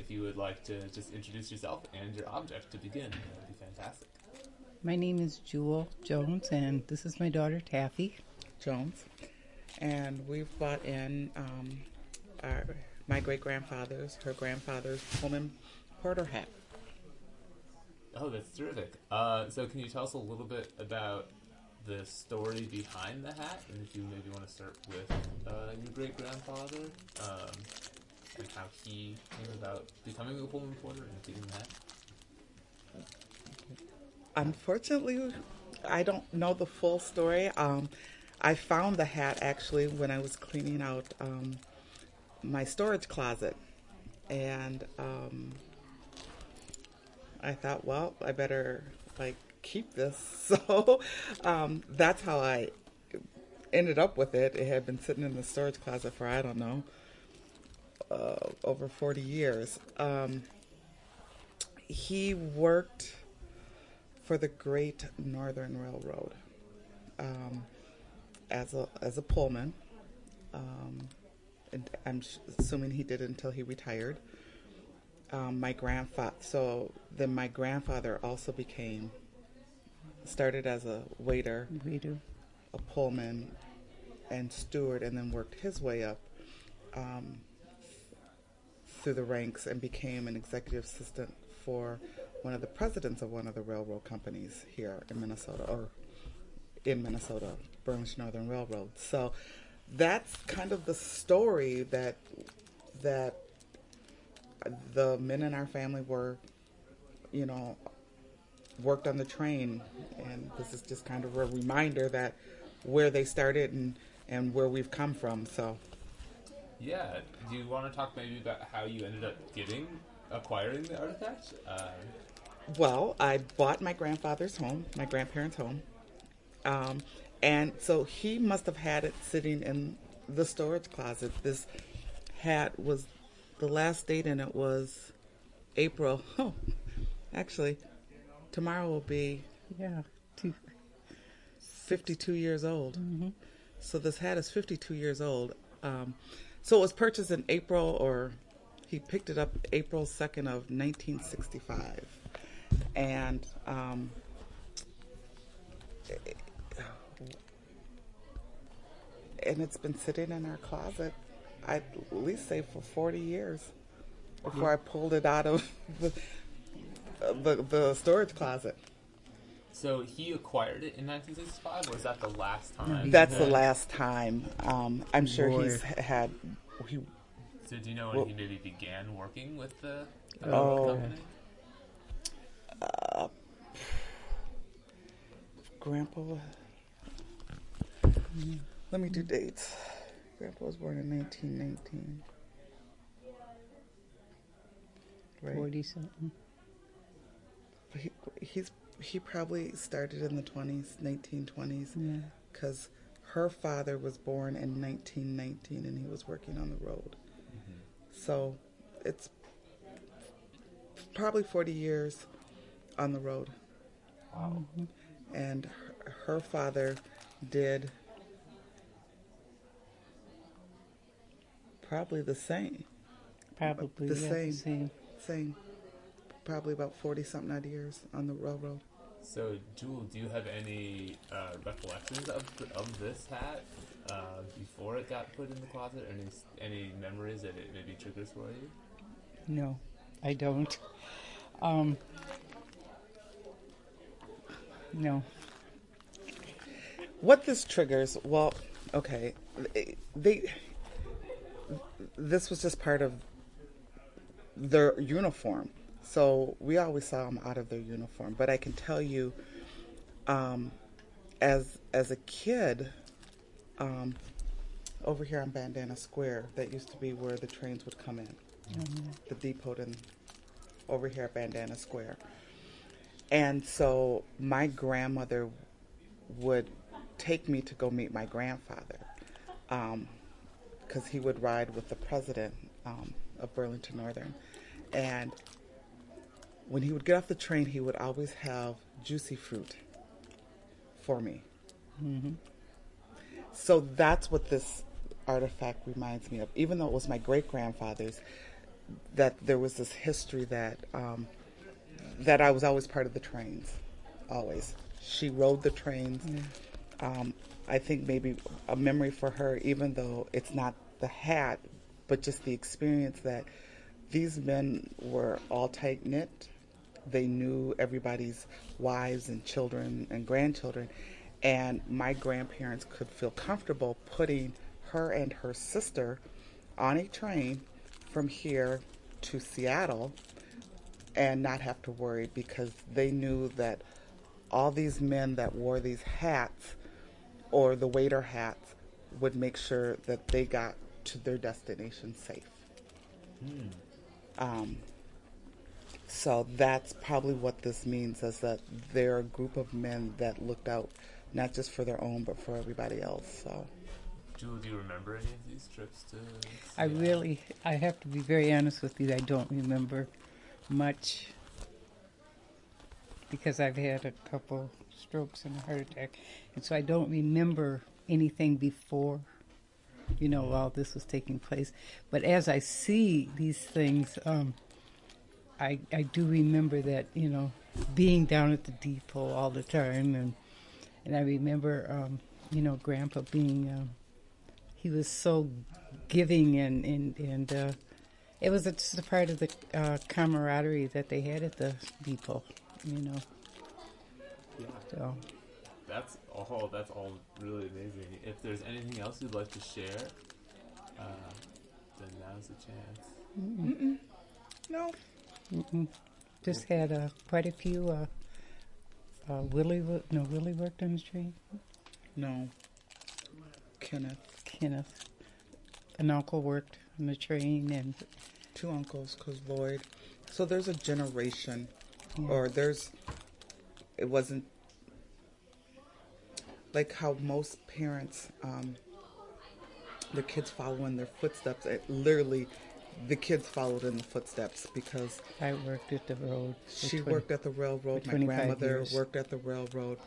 if you would like to just introduce yourself and your object to begin, that would be fantastic. My name is Jewel Jones, and this is my daughter, Taffy Jones. And we've bought in my great-grandfather's, her grandfather's Pullman Porter hat. Oh, that's terrific. So can you tell us a little bit about the story behind the hat, and if you maybe want to start with your great-grandfather, and how he came about becoming a Pullman Porter and getting that? Unfortunately, I don't know the full story. I found the hat actually when I was cleaning out my storage closet, and I thought, well, I better keep this. So that's how I ended up with it. It had been sitting in the storage closet for, I don't know, over 40 years. He worked for the Great Northern Railroad as a Pullman. And I'm assuming he did it until he retired. My grandfather also started as a waiter, a Pullman, and steward, and then worked his way up through the ranks and became an executive assistant for one of the presidents of one of the railroad companies here in Minnesota, Burlington Northern Railroad. So that's kind of the story that the men in our family were, worked on the train, and this is just kind of a reminder that where they started and where we've come from. So yeah, do you want to talk maybe about how you ended up acquiring the artifact? Well, I bought my grandparents' home, and so he must have had it sitting in the storage closet. This hat was, the last date in it was April. Oh, actually, tomorrow will be 52 years old. Mm-hmm. So this hat is 52 years old. So it was purchased in April, or he picked it up April 2nd of 1965. And it's been sitting in our closet, I'd at least say for 40 years before I pulled it out of the storage closet. So he acquired it in 1965, or was that the last time? That's the last time. I'm sure he's had... So do you know when he maybe began working with the company? Grandpa... Let me do dates. Grandpa was born in 1919. Right. 40-something. He probably started in the 1920s, because her father was born in 1919 and he was working on the road. Mm-hmm. So it's probably 40 years on the road. Wow. Mm-hmm. And her father did probably the same. Probably the same. Probably about 40-something odd years on the railroad. So, Jewel, do you have any recollections of this hat before it got put in the closet? Any memories that it maybe triggers for you? No, I don't. No. What this triggers? Well, okay, this was just part of their uniform. So we always saw them out of their uniform. But I can tell you, as a kid, over here on Bandana Square, that used to be where the trains would come in, the depot, and over here at Bandana Square. And so my grandmother would take me to go meet my grandfather, because he would ride with the president of Burlington Northern. And when he would get off the train, he would always have juicy fruit for me. Mm-hmm. So that's what this artifact reminds me of. Even though it was my great-grandfather's, that there was this history that that I was always part of the trains, always. She rode the trains. I think maybe a memory for her, even though it's not the hat, but just the experience that these men were all tight knit. They knew everybody's wives and children and grandchildren, and my grandparents could feel comfortable putting her and her sister on a train from here to Seattle and not have to worry, because they knew that all these men that wore these hats or the waiter hats would make sure that they got to their destination safe. So that's probably what this means, is that they're a group of men that looked out not just for their own but for everybody else. So, Jewel, do you remember any of these trips to I have to be very honest with you. I don't remember much because I've had a couple strokes and a heart attack, and so I don't remember anything before, while this was taking place. But as I see these things, I do remember that, being down at the depot all the time, and I remember, Grandpa being, he was so giving, and it was just a part of the camaraderie that they had at the depot, Yeah. So. That's all really amazing. If there's anything else you'd like to share, then now's the chance. no. Just had quite a few. Willie worked on the train. No. Kenneth. An uncle worked on the train, and 2 uncles, because Lloyd. So there's a generation, Yeah. or it wasn't like how most parents, their kids follow in their footsteps. Literally, the kids followed in the footsteps, because I worked at the road. she worked at the railroad. for My 25 grandmother years. worked at the railroad.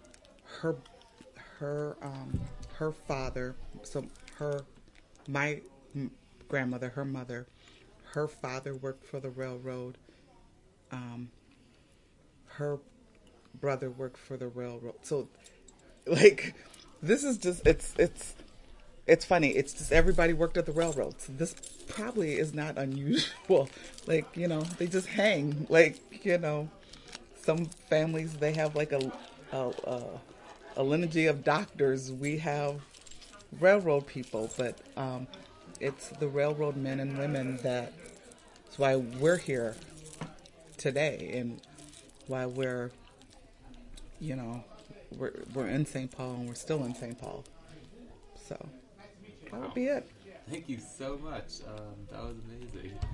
Her father. So my grandmother, her mother, her father worked for the railroad. Her brother worked for the railroad. So, like, this is just it's funny. It's just everybody worked at the railroad. So this probably is not unusual. Like, they just hang. Like, some families, they have like a lineage of doctors. We have railroad people, but it's the railroad men and women that's why we're here today, and why we're in St. Paul, and we're still in St. Paul. So that would be it. Thank you so much. That was amazing.